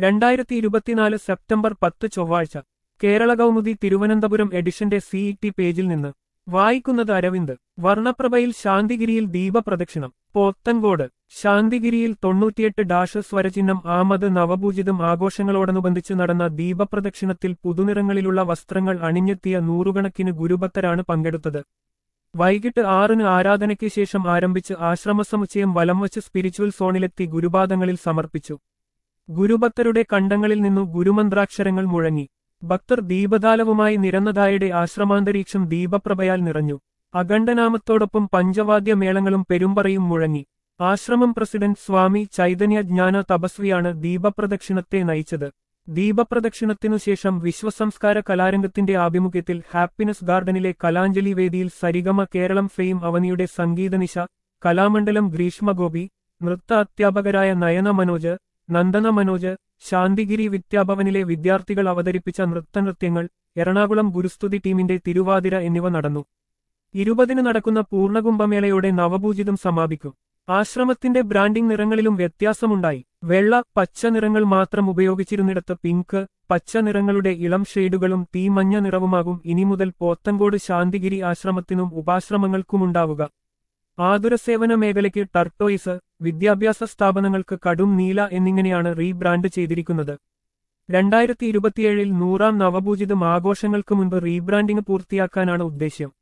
2024 September 10 ചൊവ്വാഴ്ച കേരള കൗമുദി തിരുവനന്തപുരം എഡിഷന്റെ CET പേജിൽ നിന്ന് വായിക്കുന്നത് അരവിന്ദ്. വർണ്ണപ്രഭയിൽ ശാന്തിഗിരിയിൽ ദീപപ്രദക്ഷിണം. പോത്തൻകോട് ശാന്തിഗിരിയിൽ 98 സ്വരചിഹ്നം ആമത് നവപൂജിതം ആഘോഷങ്ങളോടനുബന്ധിച്ച് നടന്ന ദീപപ്രദക്ഷിണത്തിൽ പുതുനിറങ്ങളിലുള്ള വസ്ത്രങ്ങൾ അണിഞ്ഞെത്തിയ നൂറുകണക്കിന് ഗുരുഭക്തരാണ് പങ്കെടുത്തത്. വൈകിട്ട് 6-ന് ആരാധനയ്ക്ക് ശേഷം ആരംഭിച്ച് ആശ്രമസമുച്ചയം വലംവച്ച് സ്പിരിച്വൽ സോണിലെത്തി ഗുരുപാദങ്ങളിൽ സമർപ്പിച്ചു. ഗുരുഭക്തരുടെ കണ്ടങ്ങളിൽ നിന്നു ഗുരുമന്ത്രാക്ഷരങ്ങൾ മുഴങ്ങി. ഭക്തർ ദീപദാലവുമായി നിരന്നതായുടെ ആശ്രമാന്തരീക്ഷം ദീപപ്രഭയാൽ നിറഞ്ഞു. അഖണ്ഡനാമത്തോടൊപ്പം പഞ്ചവാദ്യ മേളങ്ങളും പെരുമ്പറയും മുഴങ്ങി. ആശ്രമം പ്രസിഡന്റ് സ്വാമി ചൈതന്യ ജ്ഞാന തപസ്വിയാണ് ദീപപ്രദക്ഷിണത്തെ നയിച്ചത്. ദീപപ്രദക്ഷിണത്തിനുശേഷം വിശ്വസംസ്കാര കലാരംഗത്തിന്റെ ആഭിമുഖ്യത്തിൽ ഹാപ്പിനെസ് ഗാർഡനിലെ കലാഞ്ജലി വേദിയിൽ സരിഗമ കേരളം ഫെയിം അവനിയുടെ സംഗീതനിശ, കലാമണ്ഡലം ഗ്രീഷ്മഗോപി, നൃത്ത അധ്യാപകരായ നയന മനോജ്, നന്ദന മനോജ്, ശാന്തിഗിരി വിദ്യാഭവനിലെ വിദ്യാർത്ഥികൾ അവതരിപ്പിച്ച നൃത്തനൃത്യങ്ങൾ, എറണാകുളം ഗുരുസ്തുതി ടീമിന്റെ തിരുവാതിര എന്നിവ നടന്നു. 20-ന് നടക്കുന്ന പൂർണ്ണകുംഭമേളയോടെ നവപൂജിതം സമാപിക്കും. ആശ്രമത്തിന്റെ ബ്രാൻഡിംഗ് നിറങ്ങളിലും വ്യത്യാസമുണ്ടായി. വെള്ള, പച്ച നിറങ്ങൾ മാത്രം ഉപയോഗിച്ചിരുന്നിടത്ത് പിങ്ക്, പച്ച നിറങ്ങളുടെ ഇളം ഷെയ്ഡുകളും തീമഞ്ഞ നിറവുമാകും ഇനി മുതൽ പോത്തൻകോട് ശാന്തിഗിരി ആശ്രമത്തിനും ഉപാശ്രമങ്ങൾക്കുമുണ്ടാവുക. ആതുരസേവന മേഖലയ്ക്ക് ടർട്ടോയിസ്, വിദ്യാഭ്യാസ സ്ഥാപനങ്ങൾക്ക് കടും നീല എന്നിങ്ങനെയാണ് റീബ്രാൻഡ് ചെയ്തിരിക്കുന്നത്. 2027-ൽ 100-ാം നവപൂജിതം ആഘോഷങ്ങൾക്ക് മുൻപ് റീബ്രാൻഡിംഗ് പൂർത്തിയാക്കാനാണ് ഉദ്ദേശ്യം.